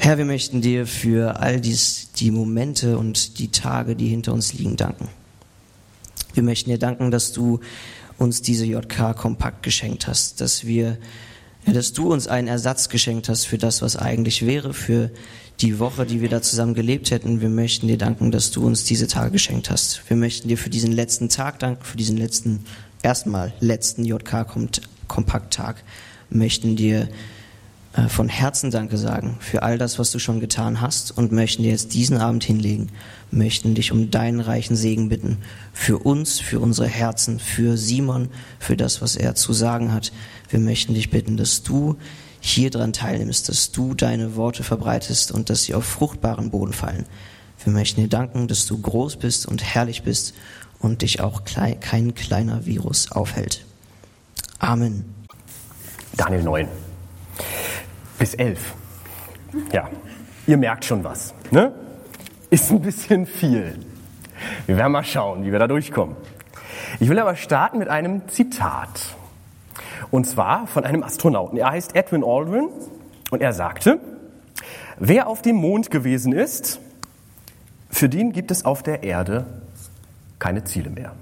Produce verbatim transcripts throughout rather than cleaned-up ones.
Herr, wir möchten dir für all dies, die Momente und die Tage, die hinter uns liegen, danken. Wir möchten dir danken, dass du uns diese J K Kompakt geschenkt hast, dass wir, ja, dass du uns einen Ersatz geschenkt hast für das, was eigentlich wäre, für die Woche, die wir da zusammen gelebt hätten. Wir möchten dir danken, dass du uns diese Tage geschenkt hast. Wir möchten dir für diesen letzten Tag danken, für diesen letzten, erstmal letzten J K Kompakt Tag, möchten dir von Herzen Danke sagen für all das, was du schon getan hast und möchten dir jetzt diesen Abend hinlegen, möchten dich um deinen reichen Segen bitten für uns, für unsere Herzen, für Simon, für das, was er zu sagen hat. Wir möchten dich bitten, dass du hier dran teilnimmst, dass du deine Worte verbreitest und dass sie auf fruchtbaren Boden fallen. Wir möchten dir danken, dass du groß bist und herrlich bist und dich auch klein, kein kleiner Virus aufhält. Amen. Daniel neun. Bis elf. Ja, ihr merkt schon was, ne? Ist ein bisschen viel. Wir werden mal schauen, wie wir da durchkommen. Ich will aber starten mit einem Zitat. Und zwar von einem Astronauten. Er heißt Edwin Aldrin und er sagte, wer auf dem Mond gewesen ist, für den gibt es auf der Erde keine Ziele mehr.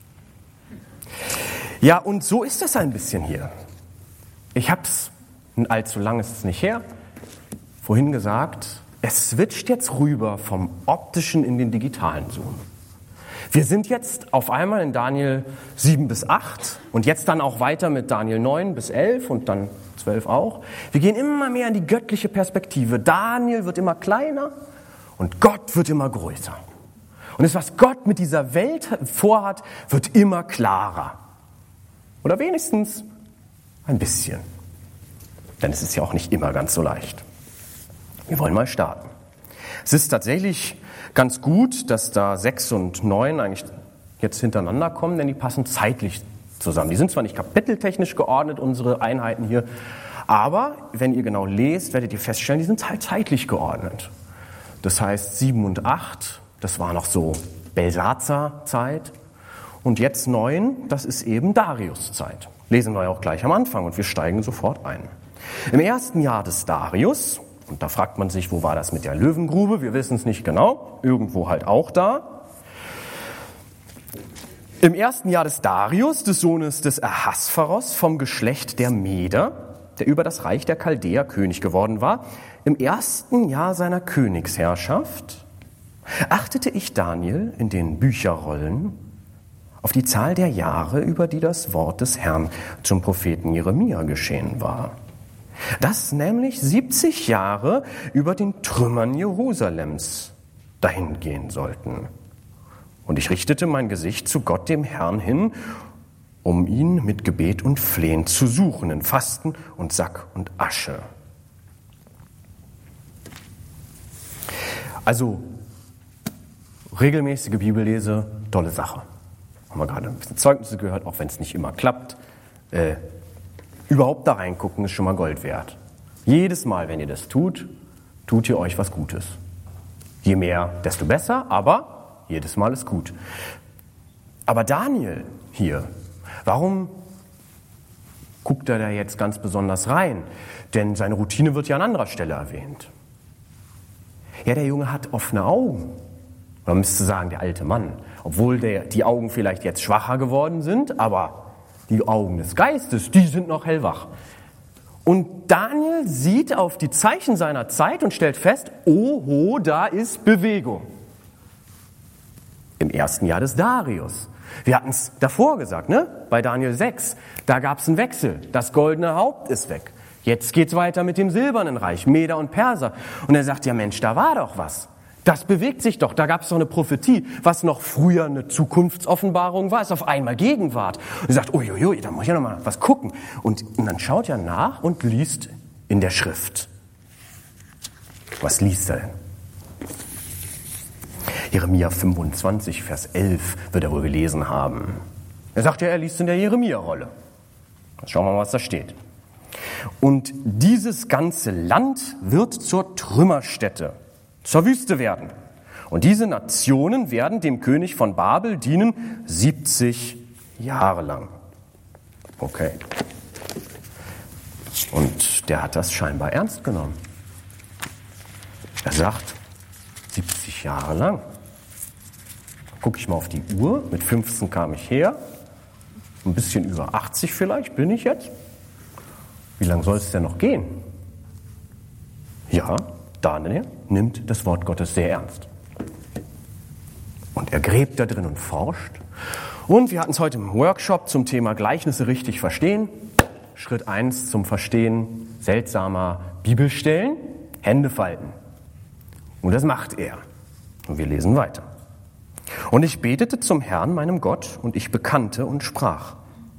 Ja, und so ist das ein bisschen hier. Ich hab's allzu lang ist es nicht her, vorhin gesagt, es switcht jetzt rüber vom optischen in den digitalen Zoom. Wir sind jetzt auf einmal in Daniel sieben bis acht und jetzt dann auch weiter mit Daniel neun bis elf und dann zwölf auch. Wir gehen immer mehr in die göttliche Perspektive. Daniel wird immer kleiner und Gott wird immer größer. Und das, was Gott mit dieser Welt vorhat, wird immer klarer. Oder wenigstens ein bisschen. Denn es ist ja auch nicht immer ganz so leicht. Wir wollen mal starten. Es ist tatsächlich ganz gut, dass da sechs und neun eigentlich jetzt hintereinander kommen, denn die passen zeitlich zusammen. Die sind zwar nicht kapiteltechnisch geordnet, unsere Einheiten hier, aber wenn ihr genau lest, werdet ihr feststellen, die sind halt zeitlich geordnet. Das heißt, sieben und acht, das war noch so Belsazar-Zeit. Und jetzt neun, das ist eben Darius-Zeit. Lesen wir ja auch gleich am Anfang und wir steigen sofort ein. Im ersten Jahr des Darius, und da fragt man sich, wo war das mit der Löwengrube? Wir wissen es nicht genau, irgendwo halt auch da. Im ersten Jahr des Darius, des Sohnes des Ahasveros vom Geschlecht der Meder, der über das Reich der Chaldäer König geworden war, im ersten Jahr seiner Königsherrschaft, achtete ich Daniel in den Bücherrollen auf die Zahl der Jahre, über die das Wort des Herrn zum Propheten Jeremia geschehen war. Dass nämlich siebzig Jahre über den Trümmern Jerusalems dahingehen sollten. Und ich richtete mein Gesicht zu Gott, dem Herrn, hin, um ihn mit Gebet und Flehen zu suchen, in Fasten und Sack und Asche. Also, regelmäßige Bibellese, tolle Sache. Haben wir gerade ein bisschen Zeugnisse gehört, auch wenn es nicht immer klappt. Äh, Überhaupt da reingucken ist schon mal Gold wert. Jedes Mal, wenn ihr das tut, tut ihr euch was Gutes. Je mehr, desto besser, aber jedes Mal ist gut. Aber Daniel hier, warum guckt er da jetzt ganz besonders rein? Denn seine Routine wird ja an anderer Stelle erwähnt. Ja, der Junge hat offene Augen. Man müsste sagen, der alte Mann. Obwohl der, die Augen vielleicht jetzt schwacher geworden sind, aber die Augen des Geistes, die sind noch hellwach. Und Daniel sieht auf die Zeichen seiner Zeit und stellt fest, oho, da ist Bewegung. Im ersten Jahr des Darius. Wir hatten es davor gesagt, ne? Bei Daniel sechs. Da gab es einen Wechsel. Das goldene Haupt ist weg. Jetzt geht's weiter mit dem silbernen Reich, Meder und Perser. Und er sagt, ja Mensch, da war doch was. Das bewegt sich doch, da gab es doch eine Prophetie, was noch früher eine Zukunftsoffenbarung war, ist auf einmal Gegenwart. Und er sagt, uiuiui, da muss ich ja noch mal was gucken. Und, und dann schaut er nach und liest in der Schrift. Was liest er denn? Jeremia fünfundzwanzig, Vers elf wird er wohl gelesen haben. Er sagt ja, er liest in der Jeremia-Rolle. Schauen wir mal, was da steht. Und dieses ganze Land wird zur Trümmerstätte, zur Wüste werden. Und diese Nationen werden dem König von Babel dienen siebzig Jahre lang. Okay. Und der hat das scheinbar ernst genommen. Er sagt, siebzig Jahre lang. Gucke ich mal auf die Uhr, mit fünfzehn kam ich her, ein bisschen über achtzig vielleicht bin ich jetzt. Wie lange soll es denn noch gehen? Ja, Daniel nimmt das Wort Gottes sehr ernst. Und er gräbt da drin und forscht. Und wir hatten es heute im Workshop zum Thema Gleichnisse richtig verstehen. Schritt eins zum Verstehen seltsamer Bibelstellen, Hände falten. Und das macht er. Und wir lesen weiter. Und ich betete zum Herrn, meinem Gott, und ich bekannte und sprach: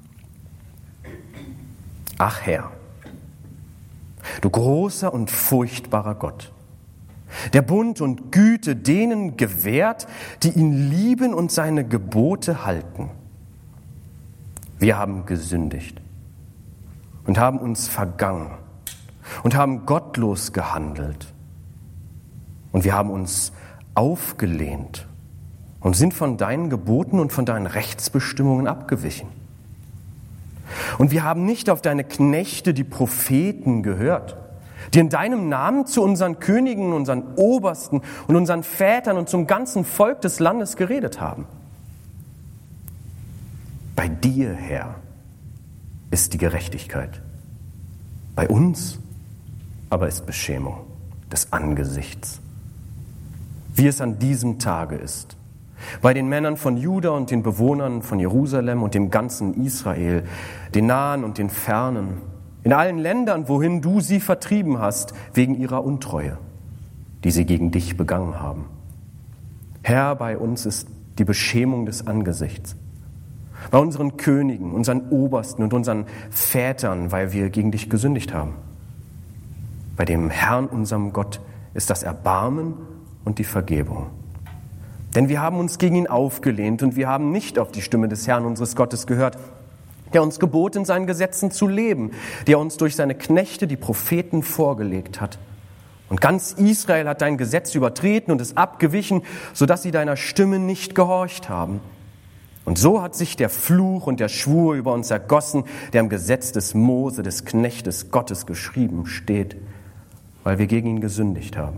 Ach Herr, du großer und furchtbarer Gott, der Bund und Güte denen gewährt, die ihn lieben und seine Gebote halten. Wir haben gesündigt und haben uns vergangen und haben gottlos gehandelt. Und wir haben uns aufgelehnt und sind von deinen Geboten und von deinen Rechtsbestimmungen abgewichen. Und wir haben nicht auf deine Knechte, die Propheten, gehört, die in deinem Namen zu unseren Königen, unseren Obersten und unseren Vätern und zum ganzen Volk des Landes geredet haben. Bei dir, Herr, ist die Gerechtigkeit. Bei uns aber ist Beschämung des Angesichts, wie es an diesem Tage ist. Bei den Männern von Juda und den Bewohnern von Jerusalem und dem ganzen Israel, den Nahen und den Fernen, in allen Ländern, wohin du sie vertrieben hast, wegen ihrer Untreue, die sie gegen dich begangen haben. Herr, bei uns ist die Beschämung des Angesichts. Bei unseren Königen, unseren Obersten und unseren Vätern, weil wir gegen dich gesündigt haben. Bei dem Herrn, unserem Gott, ist das Erbarmen und die Vergebung. Denn wir haben uns gegen ihn aufgelehnt und wir haben nicht auf die Stimme des Herrn unseres Gottes gehört, der uns gebot, in seinen Gesetzen zu leben, der uns durch seine Knechte, die Propheten, vorgelegt hat. Und ganz Israel hat dein Gesetz übertreten und es abgewichen, sodass sie deiner Stimme nicht gehorcht haben. Und so hat sich der Fluch und der Schwur über uns ergossen, der im Gesetz des Mose, des Knechtes Gottes geschrieben steht, weil wir gegen ihn gesündigt haben.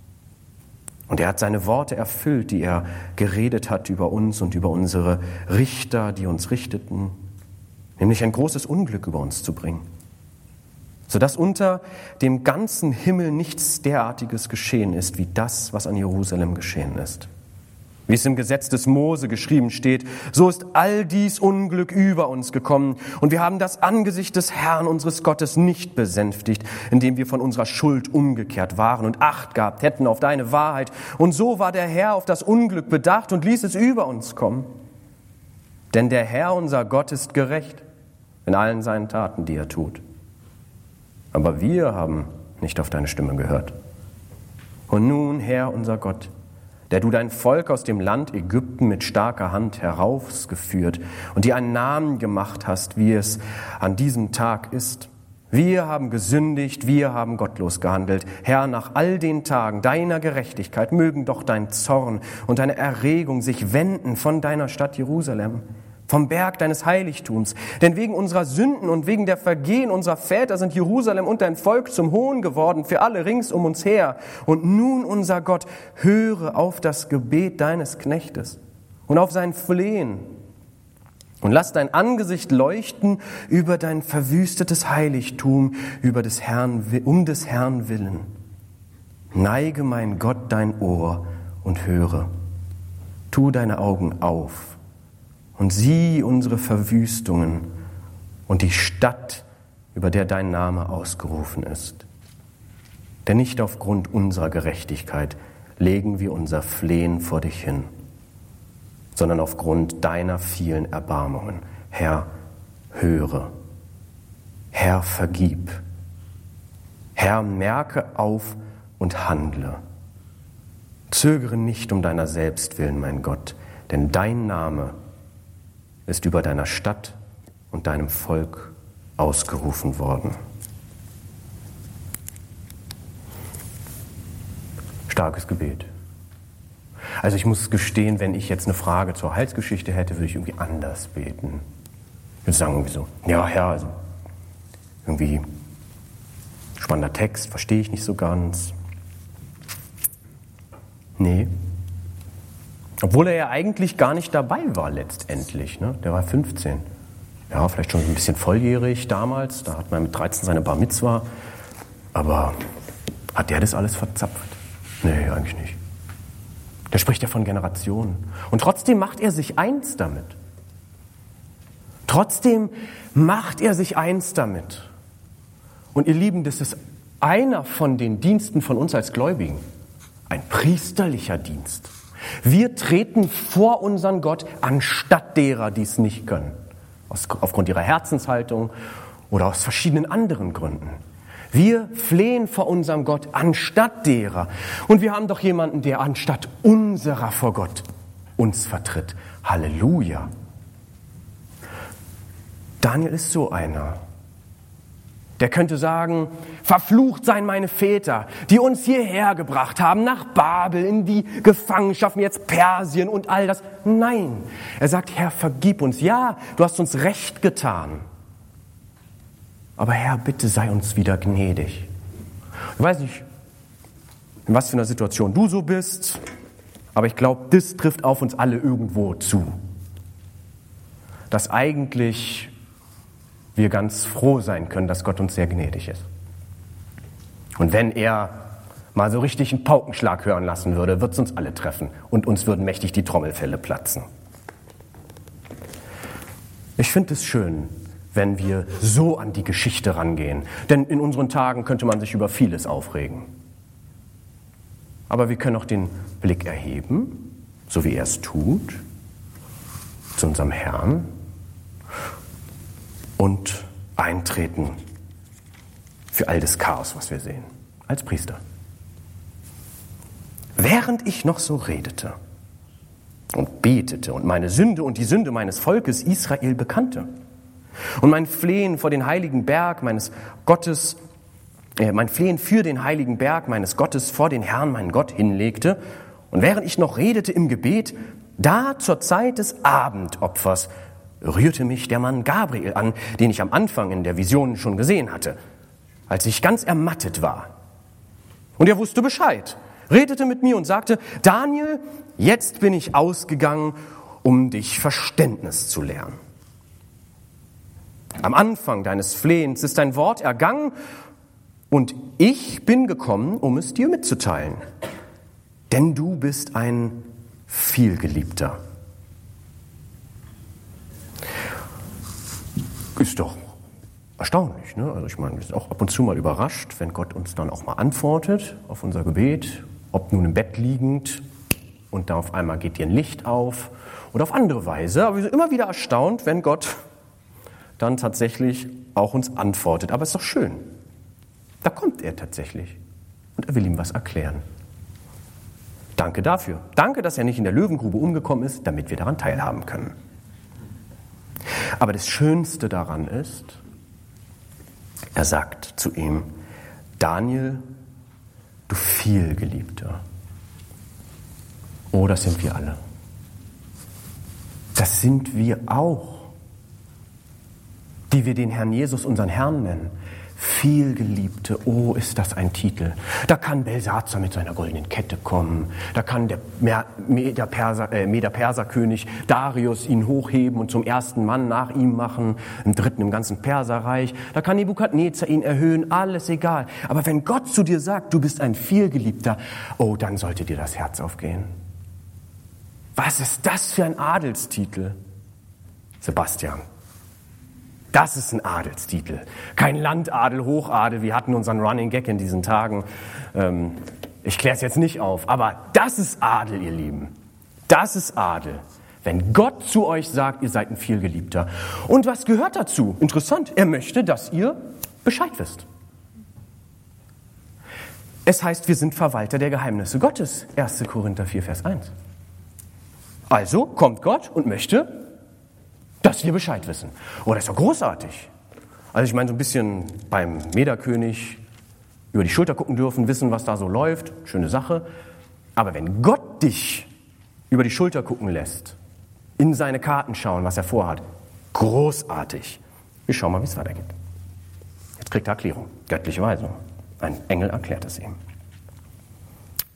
Und er hat seine Worte erfüllt, die er geredet hat über uns und über unsere Richter, die uns richteten, nämlich ein großes Unglück über uns zu bringen, sodass unter dem ganzen Himmel nichts derartiges geschehen ist, wie das, was an Jerusalem geschehen ist. Wie es im Gesetz des Mose geschrieben steht, so ist all dies Unglück über uns gekommen und wir haben das Angesicht des Herrn unseres Gottes nicht besänftigt, indem wir von unserer Schuld umgekehrt waren und Acht gehabt hätten auf deine Wahrheit. Und so war der Herr auf das Unglück bedacht und ließ es über uns kommen. Denn der Herr, unser Gott, ist gerecht in allen seinen Taten, die er tut. Aber wir haben nicht auf deine Stimme gehört. Und nun, Herr, unser Gott, der du dein Volk aus dem Land Ägypten mit starker Hand herausgeführt und dir einen Namen gemacht hast, wie es an diesem Tag ist. Wir haben gesündigt, wir haben gottlos gehandelt. Herr, nach all den Tagen deiner Gerechtigkeit mögen doch dein Zorn und deine Erregung sich wenden von deiner Stadt Jerusalem, vom Berg deines Heiligtums. Denn wegen unserer Sünden und wegen der Vergehen unserer Väter sind Jerusalem und dein Volk zum Hohn geworden für alle rings um uns her. Und nun, unser Gott, höre auf das Gebet deines Knechtes und auf sein Flehen. Und lass dein Angesicht leuchten über dein verwüstetes Heiligtum, über des Herrn, um des Herrn willen. Neige, mein Gott, dein Ohr und höre. Tu deine Augen auf und sieh unsere Verwüstungen und die Stadt, über der dein Name ausgerufen ist. Denn nicht aufgrund unserer Gerechtigkeit legen wir unser Flehen vor dich hin, sondern aufgrund deiner vielen Erbarmungen. Herr, höre. Herr, vergib. Herr, merke auf und handle. Zögere nicht um deiner selbst willen, mein Gott, denn dein Name ist über deiner Stadt und deinem Volk ausgerufen worden. Starkes Gebet. Also ich muss gestehen, wenn ich jetzt eine Frage zur Heilsgeschichte hätte, würde ich irgendwie anders beten. Ich würde sagen irgendwie so, ja Herr, also irgendwie spannender Text, verstehe ich nicht so ganz. Nee. Obwohl er ja eigentlich gar nicht dabei war letztendlich. Ne? Der war fünfzehn. Ja, vielleicht schon ein bisschen volljährig damals. Da hat man mit dreizehn seine Bar Mitzwa. Aber hat der das alles verzapft? Nee, eigentlich nicht. Der spricht ja von Generationen. Und trotzdem macht er sich eins damit. Trotzdem macht er sich eins damit. Und ihr Lieben, das ist einer von den Diensten von uns als Gläubigen. Ein priesterlicher Dienst. Wir treten vor unseren Gott anstatt derer, die es nicht können. Aus, aufgrund ihrer Herzenshaltung oder aus verschiedenen anderen Gründen. Wir flehen vor unserem Gott anstatt derer. Und wir haben doch jemanden, der anstatt unserer vor Gott uns vertritt. Halleluja. Daniel ist so einer. Der könnte sagen, verflucht seien meine Väter, die uns hierher gebracht haben, nach Babel, in die Gefangenschaft, jetzt Persien und all das. Nein, er sagt, Herr, vergib uns. Ja, du hast uns recht getan. Aber Herr, bitte sei uns wieder gnädig. Ich weiß nicht, in was für einer Situation du so bist, aber ich glaube, das trifft auf uns alle irgendwo zu. Dass eigentlich wir ganz froh sein können, dass Gott uns sehr gnädig ist. Und wenn er mal so richtig einen Paukenschlag hören lassen würde, wird es uns alle treffen und uns würden mächtig die Trommelfelle platzen. Ich finde es schön, wenn wir so an die Geschichte rangehen, denn in unseren Tagen könnte man sich über vieles aufregen. Aber wir können auch den Blick erheben, so wie er es tut, zu unserem Herrn, und eintreten für all das Chaos, was wir sehen, als Priester. Während ich noch so redete und betete und meine Sünde und die Sünde meines Volkes Israel bekannte und mein Flehen vor den heiligen Berg meines Gottes, äh, mein Flehen für den heiligen Berg meines Gottes vor den Herrn, meinen Gott, hinlegte und während ich noch redete im Gebet, da zur Zeit des Abendopfers rührte mich der Mann Gabriel an, den ich am Anfang in der Vision schon gesehen hatte, als ich ganz ermattet war. Und er wusste Bescheid, redete mit mir und sagte, Daniel, jetzt bin ich ausgegangen, um dich Verständnis zu lernen. Am Anfang deines Flehens ist dein Wort ergangen und ich bin gekommen, um es dir mitzuteilen. Denn du bist ein Vielgeliebter. Ist doch erstaunlich, ne? Also ich meine, wir sind auch ab und zu mal überrascht, wenn Gott uns dann auch mal antwortet auf unser Gebet, ob nun im Bett liegend und da auf einmal geht dir ein Licht auf oder auf andere Weise. Aber wir sind immer wieder erstaunt, wenn Gott dann tatsächlich auch uns antwortet. Aber es ist doch schön. Da kommt er tatsächlich und er will ihm was erklären. Danke dafür. Danke, dass er nicht in der Löwengrube umgekommen ist, damit wir daran teilhaben können. Aber das Schönste daran ist, er sagt zu ihm, Daniel, du Vielgeliebter. Oh, das sind wir alle. Das sind wir auch, die wir den Herrn Jesus unseren Herrn nennen. Vielgeliebte, oh, ist das ein Titel. Da kann Belsazar mit seiner goldenen Kette kommen. Da kann der Meder-Perser-König Darius ihn hochheben und zum ersten Mann nach ihm machen, im dritten im ganzen Perserreich. Da kann Nebukadnezar ihn erhöhen, alles egal. Aber wenn Gott zu dir sagt, du bist ein Vielgeliebter, oh, dann sollte dir das Herz aufgehen. Was ist das für ein Adelstitel? Sebastian. Das ist ein Adelstitel. Kein Landadel, Hochadel. Wir hatten unseren Running Gag in diesen Tagen. Ähm, ich kläre es jetzt nicht auf. Aber das ist Adel, ihr Lieben. Das ist Adel. Wenn Gott zu euch sagt, ihr seid ein Vielgeliebter. Und was gehört dazu? Interessant. Er möchte, dass ihr Bescheid wisst. Es heißt, wir sind Verwalter der Geheimnisse Gottes. erster Korinther vier, Vers eins. Also kommt Gott und möchte, dass wir Bescheid wissen. Oh, das ist doch großartig. Also ich meine, so ein bisschen beim Mederkönig über die Schulter gucken dürfen, wissen, was da so läuft, schöne Sache. Aber wenn Gott dich über die Schulter gucken lässt, in seine Karten schauen, was er vorhat, großartig. Wir schauen mal, wie es weitergeht. Jetzt kriegt er Erklärung, göttliche Weisung. Ein Engel erklärt es ihm.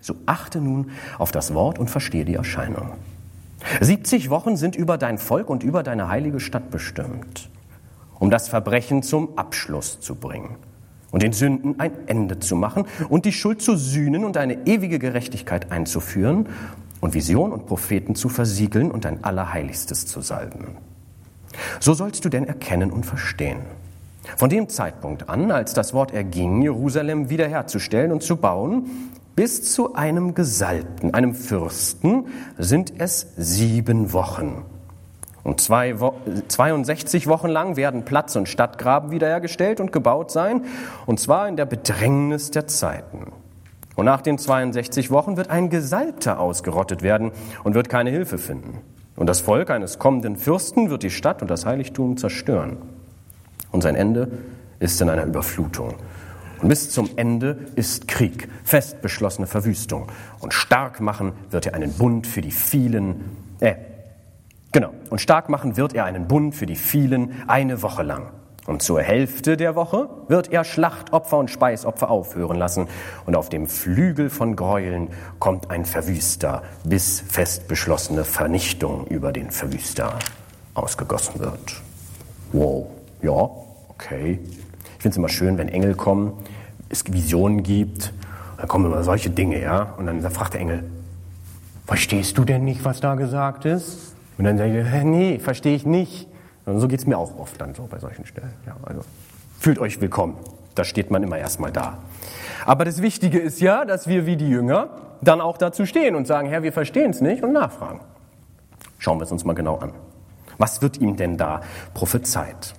So achte nun auf das Wort und verstehe die Erscheinung. siebzig Wochen sind über dein Volk und über deine heilige Stadt bestimmt, um das Verbrechen zum Abschluss zu bringen und den Sünden ein Ende zu machen und die Schuld zu sühnen und eine ewige Gerechtigkeit einzuführen und Vision und Propheten zu versiegeln und dein Allerheiligstes zu salben. So sollst du denn erkennen und verstehen. Von dem Zeitpunkt an, als das Wort erging, Jerusalem wiederherzustellen und zu bauen, bis zu einem Gesalbten, einem Fürsten, sind es sieben Wochen. Und zwei Wo- zweiundsechzig Wochen lang werden Platz- und Stadtgraben wiederhergestellt und gebaut sein, und zwar in der Bedrängnis der Zeiten. Und nach den zweiundsechzig Wochen wird ein Gesalbter ausgerottet werden und wird keine Hilfe finden. Und das Volk eines kommenden Fürsten wird die Stadt und das Heiligtum zerstören. Und sein Ende ist in einer Überflutung. Und bis zum Ende ist Krieg, fest beschlossene Verwüstung. Und stark machen wird er einen Bund für die vielen, äh, genau, und stark machen wird er einen Bund für die vielen eine Woche lang. Und zur Hälfte der Woche wird er Schlachtopfer und Speisopfer aufhören lassen. Und auf dem Flügel von Gräueln kommt ein Verwüster, bis fest beschlossene Vernichtung über den Verwüster ausgegossen wird. Wow, ja, okay. Ich finde es immer schön, wenn Engel kommen, es Visionen gibt, dann kommen immer solche Dinge, ja. Und dann fragt der Engel, verstehst du denn nicht, was da gesagt ist? Und dann sage ich, nee, verstehe ich nicht. Und so geht es mir auch oft dann so bei solchen Stellen. Ja, also fühlt euch willkommen. Da steht man immer erstmal da. Aber das Wichtige ist ja, dass wir wie die Jünger dann auch dazu stehen und sagen, Herr, wir verstehen es nicht, und nachfragen. Schauen wir es uns mal genau an. Was wird ihm denn da prophezeit?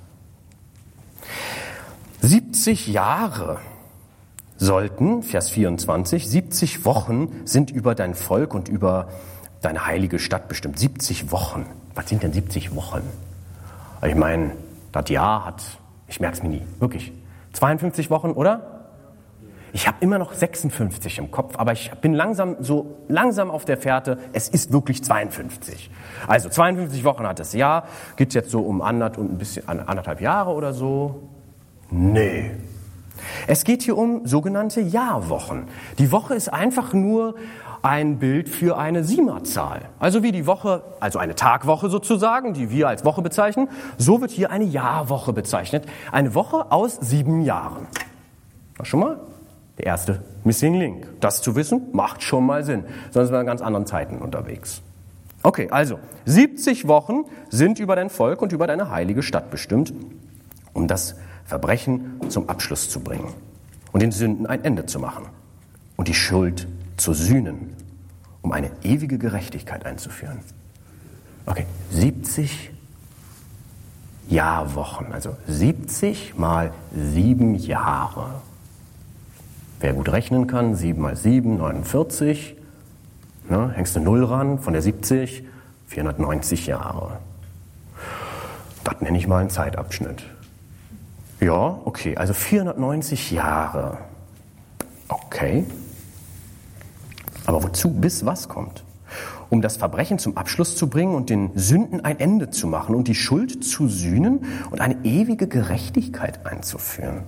siebzig Jahre sollten, Vers vierundzwanzig, siebzig Wochen sind über dein Volk und über deine heilige Stadt bestimmt. siebzig Wochen. Was sind denn siebzig Wochen? Ich meine, das Jahr hat, ich merke es mir nie, wirklich, zweiundfünfzig Wochen, oder? Ich habe immer noch sechsundfünfzig im Kopf, aber ich bin langsam so langsam auf der Fährte, es ist wirklich zweiundfünfzig. Also zweiundfünfzig Wochen hat das Jahr, geht es jetzt so um anderth und ein bisschen, anderthalb Jahre oder so? Nee. Es geht hier um sogenannte Jahrwochen. Die Woche ist einfach nur ein Bild für eine Siebenerzahl. Also wie die Woche, also eine Tagwoche sozusagen, die wir als Woche bezeichnen, so wird hier eine Jahrwoche bezeichnet. Eine Woche aus sieben Jahren. Das schon mal der erste Missing Link. Das zu wissen, macht schon mal Sinn. Sonst sind wir in ganz anderen Zeiten unterwegs. Okay, also siebzig Wochen sind über dein Volk und über deine heilige Stadt bestimmt, um das Verbrechen zum Abschluss zu bringen und den Sünden ein Ende zu machen und die Schuld zu sühnen, um eine ewige Gerechtigkeit einzuführen. Okay, siebzig Jahrwochen, also siebzig mal sieben Jahre. Wer gut rechnen kann, sieben mal sieben, neunundvierzig. Ne, hängst du Null ran, von der siebzig, vierhundertneunzig Jahre. Das nenne ich mal einen Zeitabschnitt. Ja, okay, also vierhundertneunzig Jahre. Okay. Aber wozu, bis was kommt? Um das Verbrechen zum Abschluss zu bringen und den Sünden ein Ende zu machen und die Schuld zu sühnen und eine ewige Gerechtigkeit einzuführen.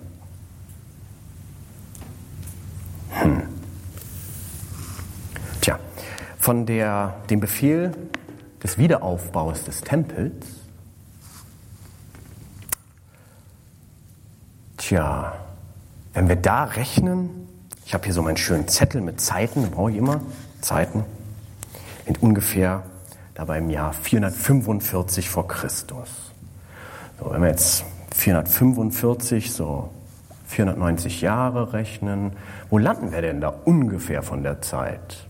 Hm. Tja, von der, dem Befehl des Wiederaufbaus des Tempels, tja, wenn wir da rechnen, ich habe hier so meinen schönen Zettel mit Zeiten, brauche ich immer Zeiten, in ungefähr dabei im Jahr vierhundertfünfundvierzig vor Christus. So, wenn wir jetzt vierhundertfünfundvierzig, so vierhundertneunzig Jahre rechnen, wo landen wir denn da ungefähr von der Zeit?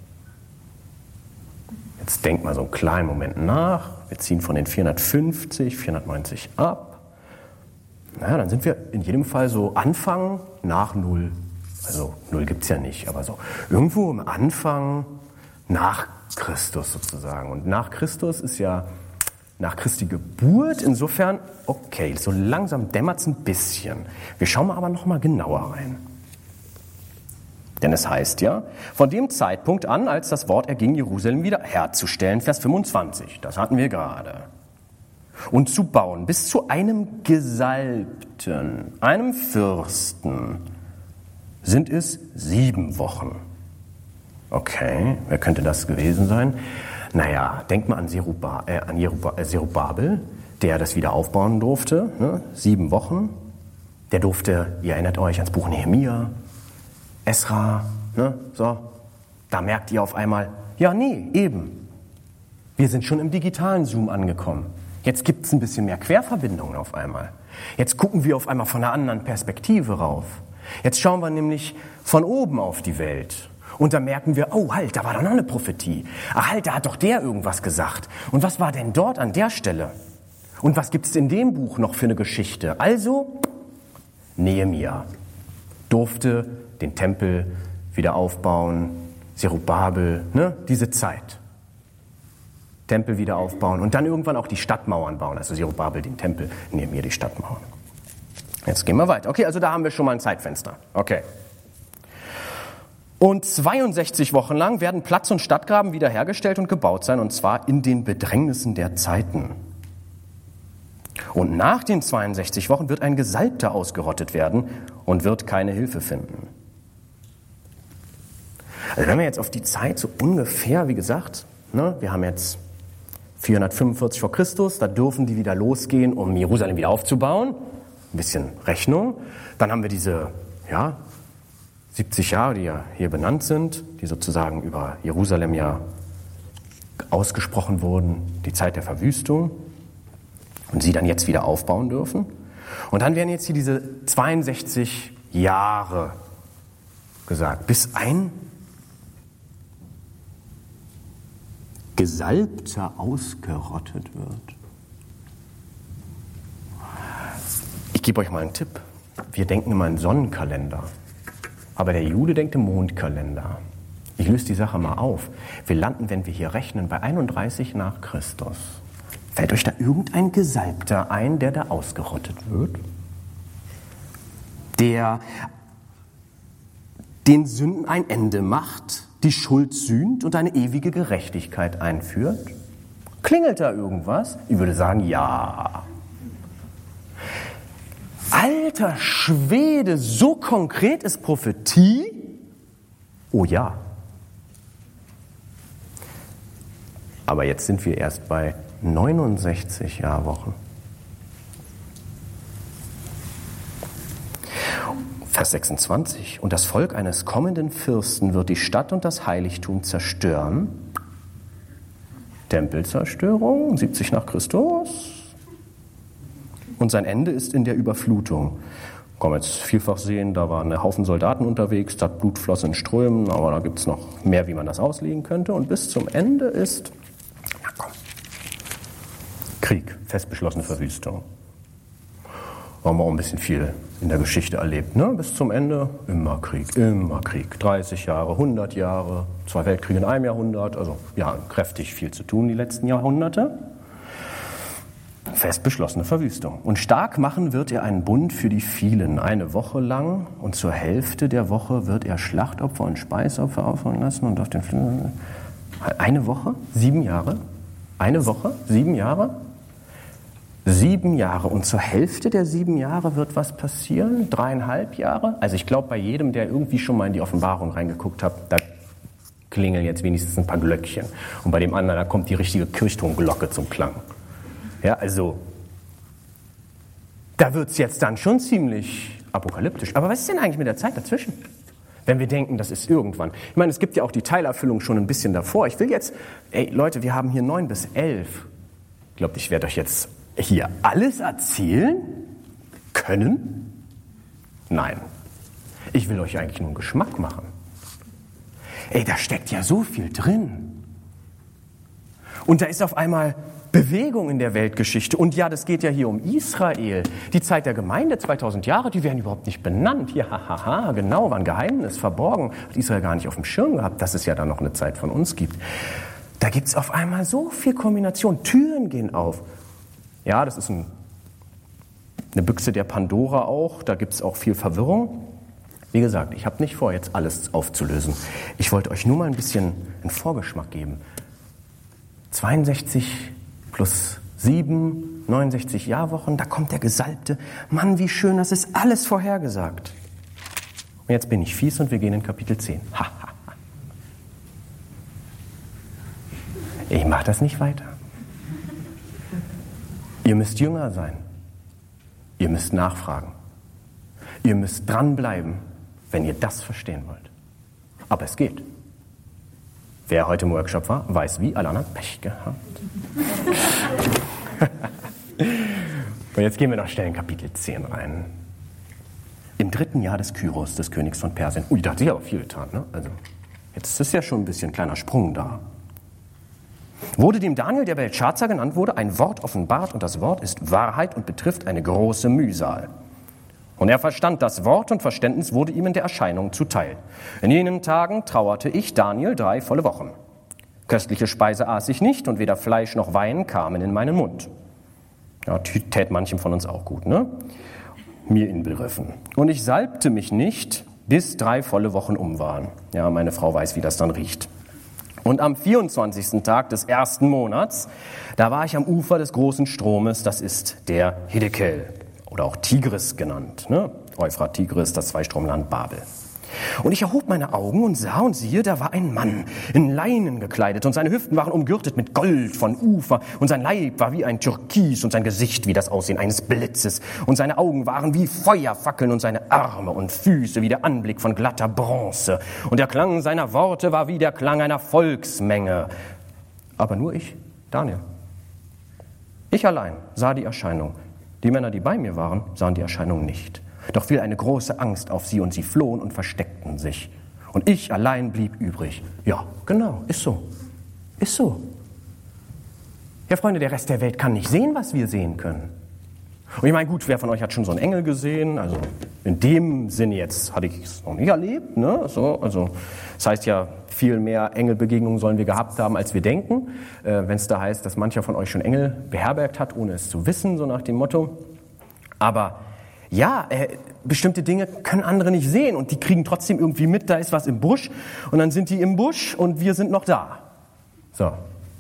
Jetzt denkt mal so einen kleinen Moment nach. Wir ziehen von den vierhundertfünfzig, vierhundertneunzig ab. Na, dann sind wir in jedem Fall so Anfang nach Null. Also Null gibt es ja nicht, aber so irgendwo am Anfang nach Christus sozusagen. Und nach Christus ist ja nach Christi Geburt. Insofern, okay, so langsam dämmert es ein bisschen. Wir schauen mal aber noch mal genauer rein. Denn es heißt ja, von dem Zeitpunkt an, als das Wort erging, Jerusalem wiederherzustellen, Vers fünfundzwanzig, das hatten wir gerade. Und zu bauen bis zu einem Gesalbten, einem Fürsten, sind es sieben Wochen. Okay, wer könnte das gewesen sein? Naja, denkt mal an, Zeruba, äh, an Jeruba, äh, Zerubabel, der das wieder aufbauen durfte, ne? Sieben Wochen. Der durfte, ihr erinnert euch ans Buch Nehemia, Esra, ne? So. Da merkt ihr auf einmal, ja nee, eben. Wir sind schon im digitalen Zoom angekommen. Jetzt gibt es ein bisschen mehr Querverbindungen auf einmal. Jetzt gucken wir auf einmal von einer anderen Perspektive rauf. Jetzt schauen wir nämlich von oben auf die Welt. Und da merken wir, oh halt, da war doch noch eine Prophetie. Ach halt, da hat doch der irgendwas gesagt. Und was war denn dort an der Stelle? Und was gibt es in dem Buch noch für eine Geschichte? Also, Nehemia durfte den Tempel wieder aufbauen, Zerubabel, ne, diese Zeit. Tempel wieder aufbauen und dann irgendwann auch die Stadtmauern bauen. Also Zerubabel den Tempel, Nehemia die Stadtmauern. Jetzt gehen wir weiter. Okay, also da haben wir schon mal ein Zeitfenster. Okay. Und zweiundsechzig Wochen lang werden Platz- und Stadtgraben wiederhergestellt und gebaut sein, und zwar in den Bedrängnissen der Zeiten. Und nach den zweiundsechzig Wochen wird ein Gesalbter ausgerottet werden und wird keine Hilfe finden. Also wenn wir jetzt auf die Zeit so ungefähr, wie gesagt, ne, wir haben jetzt vierhundertfünfundvierzig vor Christus, da dürfen die wieder losgehen, um Jerusalem wieder aufzubauen. Ein bisschen Rechnung. Dann haben wir diese, ja, siebzig Jahre, die ja hier benannt sind, die sozusagen über Jerusalem ja ausgesprochen wurden, die Zeit der Verwüstung, und sie dann jetzt wieder aufbauen dürfen. Und dann werden jetzt hier diese zweiundsechzig Jahre gesagt, bis ein Gesalbter ausgerottet wird. Ich gebe euch mal einen Tipp. Wir denken immer in Sonnenkalender. Aber der Jude denkt im Mondkalender. Ich löse die Sache mal auf. Wir landen, wenn wir hier rechnen, bei einunddreißig nach Christus. Fällt euch da irgendein Gesalbter ein, der da ausgerottet wird? Der den Sünden ein Ende macht, die Schuld sühnt und eine ewige Gerechtigkeit einführt? Klingelt da irgendwas? Ich würde sagen, ja. Alter Schwede, so konkret ist Prophetie? Oh ja. Aber jetzt sind wir erst bei neunundsechzig Jahrwochen. Vers sechsundzwanzig. Und das Volk eines kommenden Fürsten wird die Stadt und das Heiligtum zerstören. Tempelzerstörung, siebzig nach Christus. Und sein Ende ist in der Überflutung. Kann man jetzt vielfach sehen, da waren ein Haufen Soldaten unterwegs, das Blut floss in Strömen, aber da gibt es noch mehr, wie man das auslegen könnte. Und bis zum Ende ist, ja komm, Krieg, fest beschlossene Verwüstung. Haben wir auch ein bisschen viel in der Geschichte erlebt, ne? Bis zum Ende immer Krieg, immer Krieg. dreißig Jahre, hundert Jahre, zwei Weltkriege in einem Jahrhundert. Also ja, kräftig viel zu tun die letzten Jahrhunderte. Fest beschlossene Verwüstung. Und stark machen wird er einen Bund für die vielen, eine Woche lang. Und zur Hälfte der Woche wird er Schlachtopfer und Speisopfer aufhören lassen. Und auf den Fl- eine Woche? Sieben Jahre? Eine Woche? Sieben Jahre? Sieben Jahre. Und zur Hälfte der sieben Jahre wird was passieren? Dreieinhalb Jahre? Also ich glaube, bei jedem, der irgendwie schon mal in die Offenbarung reingeguckt hat, da klingeln jetzt wenigstens ein paar Glöckchen. Und bei dem anderen, da kommt die richtige Kirchturmglocke zum Klang. Ja, also, da wird es jetzt dann schon ziemlich apokalyptisch. Aber was ist denn eigentlich mit der Zeit dazwischen? Wenn wir denken, das ist irgendwann. Ich meine, es gibt ja auch die Teilerfüllung schon ein bisschen davor. Ich will jetzt, ey Leute, wir haben hier neun bis elf. Ich glaube, ich werde euch jetzt hier alles erzählen können? Nein. Ich will euch eigentlich nur einen Geschmack machen. Ey, da steckt ja so viel drin. Und da ist auf einmal Bewegung in der Weltgeschichte. Und ja, das geht ja hier um Israel. Die Zeit der Gemeinde, zweitausend Jahre, die werden überhaupt nicht benannt. Ja, haha, genau, war ein Geheimnis, verborgen. Hat Israel gar nicht auf dem Schirm gehabt, dass es ja dann noch eine Zeit von uns gibt. Da gibt es auf einmal so viel Kombination. Türen gehen auf. Ja, das ist ein, eine Büchse der Pandora auch. Da gibt es auch viel Verwirrung. Wie gesagt, ich habe nicht vor, jetzt alles aufzulösen. Ich wollte euch nur mal ein bisschen einen Vorgeschmack geben. zweiundsechzig plus sieben, neunundsechzig Jahrwochen, da kommt der Gesalbte. Mann, wie schön, das ist alles vorhergesagt. Und jetzt bin ich fies und wir gehen in Kapitel zehn. Ha, ha, ha. Ich mache das nicht weiter. Ihr müsst Jünger sein. Ihr müsst nachfragen. Ihr müsst dranbleiben, wenn ihr das verstehen wollt. Aber es geht. Wer heute im Workshop war, weiß wie, alle anderen Pech gehabt. Und jetzt gehen wir noch schnell in Kapitel zehn rein. Im dritten Jahr des Kyros, des Königs von Persien. Ui, da hat sich aber viel getan, ne? Also, jetzt ist ja schon ein bisschen ein kleiner Sprung da. Wurde dem Daniel, der Beltschazar genannt wurde, ein Wort offenbart, und das Wort ist Wahrheit und betrifft eine große Mühsal. Und er verstand das Wort, und Verständnis wurde ihm in der Erscheinung zuteil. In jenen Tagen trauerte ich, Daniel, drei volle Wochen. Köstliche Speise aß ich nicht, und weder Fleisch noch Wein kamen in meinen Mund. Ja, tät manchem von uns auch gut, ne? Mir inbegriffen. Und ich salbte mich nicht, bis drei volle Wochen um waren. Ja, meine Frau weiß, wie das dann riecht. Und am vierundzwanzigsten Tag des ersten Monats, da war ich am Ufer des großen Stromes, das ist der Hiddekel, oder auch Tigris genannt, ne? Euphrat, Tigris, das Zweistromland Babel. Und ich erhob meine Augen und sah und siehe, da war ein Mann in Leinen gekleidet, und seine Hüften waren umgürtet mit Gold von Ufer, und sein Leib war wie ein Türkis und sein Gesicht wie das Aussehen eines Blitzes, und seine Augen waren wie Feuerfackeln und seine Arme und Füße wie der Anblick von glatter Bronze, und der Klang seiner Worte war wie der Klang einer Volksmenge. Aber nur ich, Daniel, ich allein sah die Erscheinung. Die Männer, die bei mir waren, sahen die Erscheinung nicht. Doch fiel eine große Angst auf sie, und sie flohen und versteckten sich. Und ich allein blieb übrig. Ja, genau, ist so. Ist so. Ja, Freunde, der Rest der Welt kann nicht sehen, was wir sehen können. Und ich meine, gut, wer von euch hat schon so einen Engel gesehen? Also in dem Sinne jetzt hatte ich es noch nicht erlebt. Ne? So, also das heißt ja, viel mehr Engelbegegnungen sollen wir gehabt haben, als wir denken. Äh, wenn es da heißt, dass mancher von euch schon Engel beherbergt hat, ohne es zu wissen, so nach dem Motto. Aber ja, äh, bestimmte Dinge können andere nicht sehen, und die kriegen trotzdem irgendwie mit, da ist was im Busch, und dann sind die im Busch und wir sind noch da. So.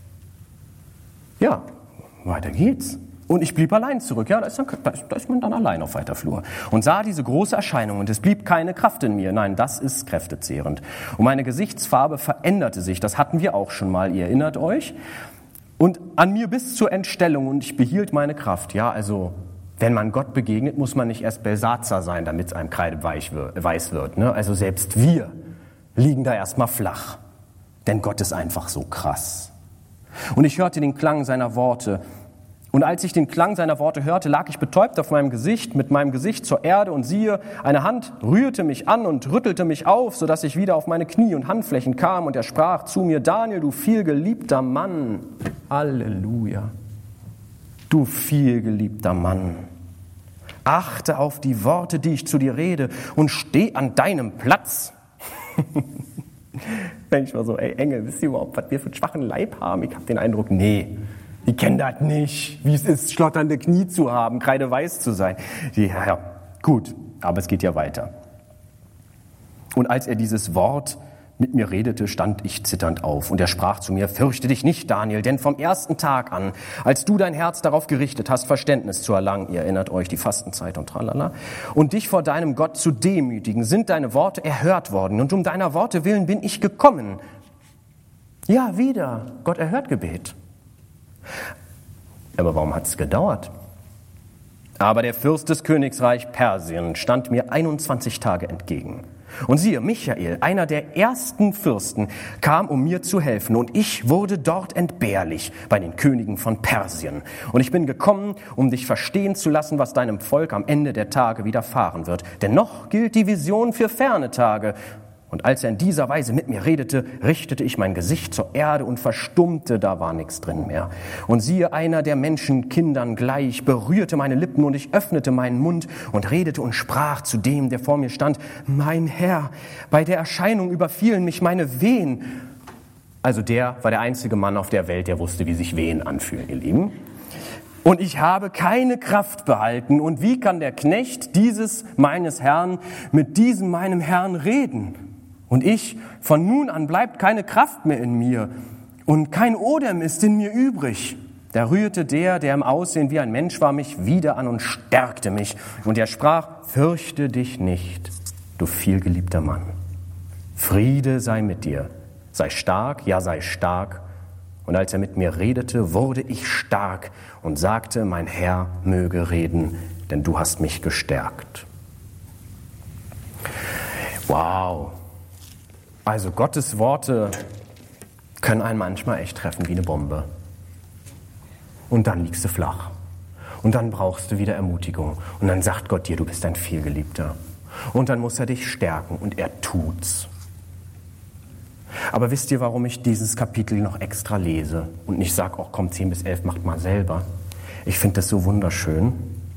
Ja, weiter geht's. Und ich blieb allein zurück. Ja, da ist, dann, da, ist, da ist man dann allein auf weiter Flur. Und sah diese große Erscheinung, und es blieb keine Kraft in mir. Nein, das ist kräftezehrend. Und meine Gesichtsfarbe veränderte sich. Das hatten wir auch schon mal, ihr erinnert euch. Und an mir bis zur Entstellung, und ich behielt meine Kraft. Ja, also wenn man Gott begegnet, muss man nicht erst Belsazar sein, damit es einem kreideweiß wird. Ne? Also selbst wir liegen da erstmal flach. Denn Gott ist einfach so krass. Und ich hörte den Klang seiner Worte. Und als ich den Klang seiner Worte hörte, lag ich betäubt auf meinem Gesicht, mit meinem Gesicht zur Erde, und siehe, eine Hand rührte mich an und rüttelte mich auf, sodass ich wieder auf meine Knie und Handflächen kam, und er sprach zu mir: Daniel, du vielgeliebter Mann. Halleluja. Du vielgeliebter Mann. Achte auf die Worte, die ich zu dir rede, und steh an deinem Platz. Denke ich mal so, ey Engel, wisst ihr überhaupt, was wir für einen schwachen Leib haben? Ich habe den Eindruck, nee, die kennen das nicht, wie es ist, schlotternde Knie zu haben, kreideweiß zu sein. Die, ja, gut, aber es geht ja weiter. Und als er dieses Wort mit mir redete, stand ich zitternd auf, und er sprach zu mir: Fürchte dich nicht, Daniel, denn vom ersten Tag an, als du dein Herz darauf gerichtet hast, Verständnis zu erlangen, ihr erinnert euch, die Fastenzeit und tralala, und dich vor deinem Gott zu demütigen, sind deine Worte erhört worden, und um deiner Worte willen bin ich gekommen. Ja, wieder, Gott erhört Gebet. Aber warum hat es gedauert? Aber der Fürst des Königsreich Persien stand mir einundzwanzig Tage entgegen. Und siehe, Michael, einer der ersten Fürsten, kam, um mir zu helfen, und ich wurde dort entbehrlich bei den Königen von Persien. Und ich bin gekommen, um dich verstehen zu lassen, was deinem Volk am Ende der Tage widerfahren wird. Denn noch gilt die Vision für ferne Tage. Und als er in dieser Weise mit mir redete, richtete ich mein Gesicht zur Erde und verstummte, da war nichts drin mehr. Und siehe, einer der Menschen Kindern gleich berührte meine Lippen, und ich öffnete meinen Mund und redete und sprach zu dem, der vor mir stand: Mein Herr, bei der Erscheinung überfielen mich meine Wehen. Also der war der einzige Mann auf der Welt, der wusste, wie sich Wehen anfühlen, ihr Lieben. Und ich habe keine Kraft behalten. Und wie kann der Knecht dieses meines Herrn mit diesem meinem Herrn reden? Und ich, von nun an bleibt keine Kraft mehr in mir, und kein Odem ist in mir übrig. Da rührte der, der im Aussehen wie ein Mensch war, mich wieder an und stärkte mich. Und er sprach: Fürchte dich nicht, du vielgeliebter Mann. Friede sei mit dir. Sei stark, ja sei stark, Und als er mit mir redete, wurde ich stark und sagte, mein Herr möge reden, denn du hast mich gestärkt. Wow. Also Gottes Worte können einen manchmal echt treffen wie eine Bombe. Und dann liegst du flach. Und dann brauchst du wieder Ermutigung. Und dann sagt Gott dir, du bist ein Vielgeliebter. Und dann muss er dich stärken und er tut's. Aber wisst ihr, warum ich dieses Kapitel noch extra lese und nicht sage, oh komm, zehn bis elf, macht mal selber. Ich finde das so wunderschön.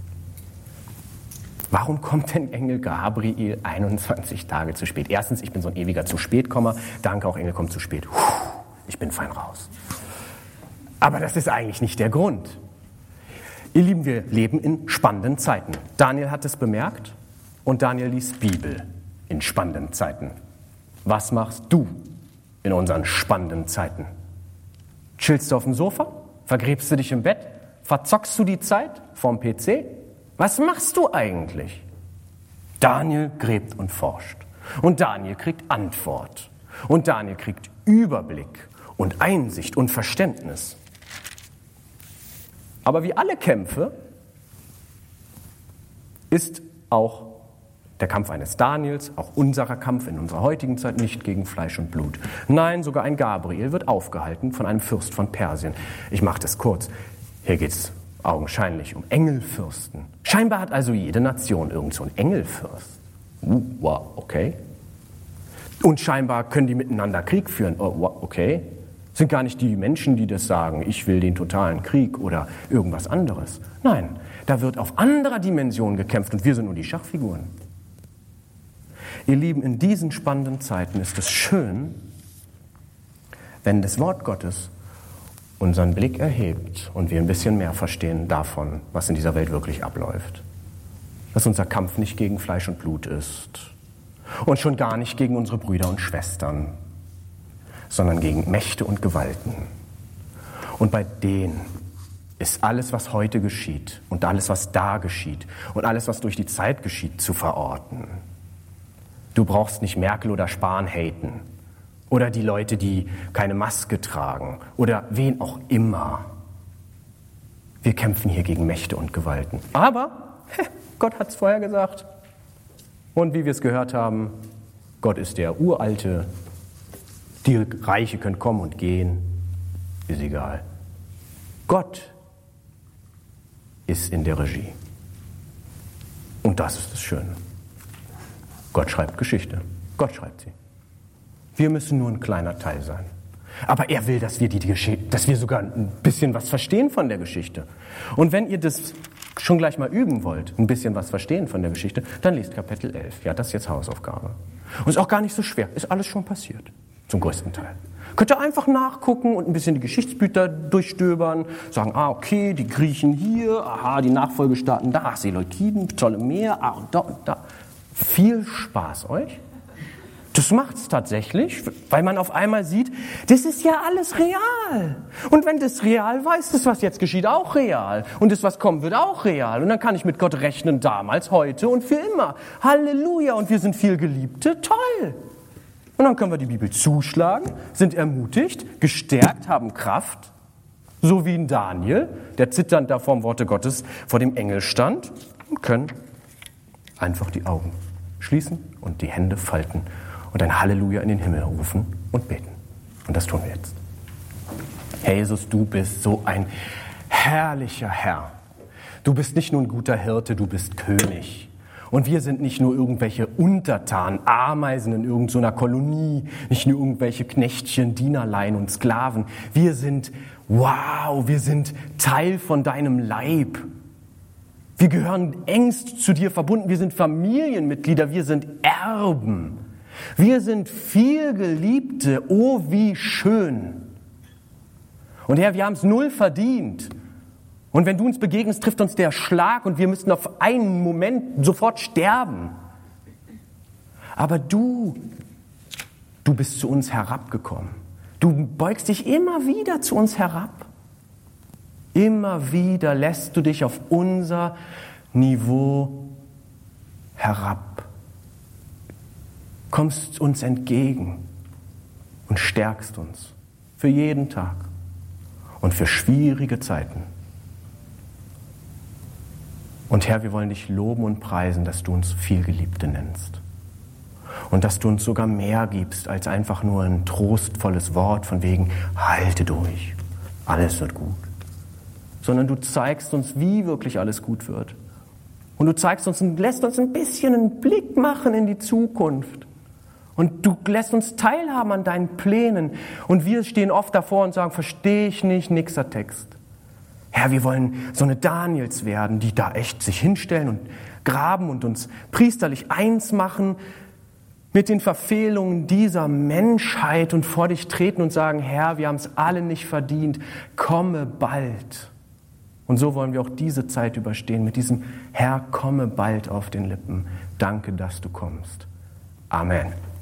Warum kommt denn Engel Gabriel einundzwanzig Tage zu spät? Erstens, ich bin so ein ewiger Zu-Spät-Kommer. Danke, auch Engel kommt zu spät. Puh, ich bin fein raus. Aber das ist eigentlich nicht der Grund. Ihr Lieben, wir leben in spannenden Zeiten. Daniel hat es bemerkt und Daniel liest Bibel in spannenden Zeiten. Was machst du in unseren spannenden Zeiten? Chillst du auf dem Sofa? Vergräbst du dich im Bett? Verzockst du die Zeit vorm P C? Was machst du eigentlich? Daniel gräbt und forscht. Und Daniel kriegt Antwort. Und Daniel kriegt Überblick und Einsicht und Verständnis. Aber wie alle Kämpfe ist auch der Kampf eines Daniels, auch unserer Kampf in unserer heutigen Zeit, nicht gegen Fleisch und Blut. Nein, sogar ein Gabriel wird aufgehalten von einem Fürst von Persien. Ich mache das kurz. Hier geht es augenscheinlich um Engelfürsten. Scheinbar hat also jede Nation irgend so einen Engelfürst. Uh, wow, okay. Und scheinbar können die miteinander Krieg führen. Oh, wow, okay. Sind gar nicht die Menschen, die das sagen, ich will den totalen Krieg oder irgendwas anderes. Nein, da wird auf anderer Dimension gekämpft und wir sind nur die Schachfiguren. Ihr Lieben, in diesen spannenden Zeiten ist es schön, wenn das Wort Gottes unseren Blick erhebt und wir ein bisschen mehr verstehen davon, was in dieser Welt wirklich abläuft. Dass unser Kampf nicht gegen Fleisch und Blut ist und schon gar nicht gegen unsere Brüder und Schwestern, sondern gegen Mächte und Gewalten. Und bei denen ist alles, was heute geschieht und alles, was da geschieht und alles, was durch die Zeit geschieht, zu verorten. Du brauchst nicht Merkel oder Spahn haten oder die Leute, die keine Maske tragen oder wen auch immer. Wir kämpfen hier gegen Mächte und Gewalten. Aber heh, Gott hat es vorher gesagt. Und wie wir es gehört haben, Gott ist der Uralte. Die Reiche können kommen und gehen, ist egal. Gott ist in der Regie. Und das ist das Schöne. Gott schreibt Geschichte. Gott schreibt sie. Wir müssen nur ein kleiner Teil sein. Aber er will, dass wir, die, die Geschichte, dass wir sogar ein bisschen was verstehen von der Geschichte. Und wenn ihr das schon gleich mal üben wollt, ein bisschen was verstehen von der Geschichte, dann lest Kapitel elf. Ja, das ist jetzt Hausaufgabe. Und ist auch gar nicht so schwer. Ist alles schon passiert. Zum größten Teil. Könnt ihr einfach nachgucken und ein bisschen die Geschichtsbücher durchstöbern, sagen, ah, okay, die Griechen hier, aha, die Nachfolgestaaten da, ach, Seleukiden, Ptolemäer, ah, und da und da. Viel Spaß euch. Das macht's tatsächlich, weil man auf einmal sieht, das ist ja alles real. Und wenn das real war, ist das, was jetzt geschieht, auch real. Und das, was kommen wird, auch real. Und dann kann ich mit Gott rechnen, damals, heute und für immer. Halleluja, und wir sind viel Geliebte, toll. Und dann können wir die Bibel zuschlagen, sind ermutigt, gestärkt, haben Kraft, so wie in Daniel, der zitternd da vorm Worte Gottes vor dem Engel stand, und können einfach die Augen schließen und die Hände falten und ein Halleluja in den Himmel rufen und beten. Und das tun wir jetzt. Herr Jesus, du bist so ein herrlicher Herr. Du bist nicht nur ein guter Hirte, du bist König. Und wir sind nicht nur irgendwelche Untertanen, Ameisen in irgendeiner Kolonie, nicht nur irgendwelche Knechtchen, Dienerlein und Sklaven. Wir sind, wow, wir sind Teil von deinem Leib. Wir gehören engst zu dir verbunden. Wir sind Familienmitglieder, wir sind Erben. Wir sind vielgeliebte, oh wie schön. Und Herr, wir haben es null verdient. Und wenn du uns begegnest, trifft uns der Schlag und wir müssten auf einen Moment sofort sterben. Aber du, du bist zu uns herabgekommen. Du beugst dich immer wieder zu uns herab. Immer wieder lässt du dich auf unser Niveau herab. Kommst uns entgegen und stärkst uns für jeden Tag. und für schwierige Zeiten. Und Herr, wir wollen dich loben und preisen, dass du uns Vielgeliebte nennst. Und dass du uns sogar mehr gibst als einfach nur ein trostvolles Wort von wegen, halte durch, alles wird gut. Sondern du zeigst uns, wie wirklich alles gut wird. Und du zeigst uns und lässt uns ein bisschen einen Blick machen in die Zukunft. Und du lässt uns teilhaben an deinen Plänen. Und wir stehen oft davor und sagen, verstehe ich nicht, nixer Text. Herr, wir wollen so eine Daniels werden, die da echt sich hinstellen und graben und uns priesterlich eins machen mit den Verfehlungen dieser Menschheit und vor dich treten und sagen, Herr, wir haben es alle nicht verdient, komme bald. Und so wollen wir auch diese Zeit überstehen, mit diesem Herr, komme bald auf den Lippen. Danke, dass du kommst. Amen.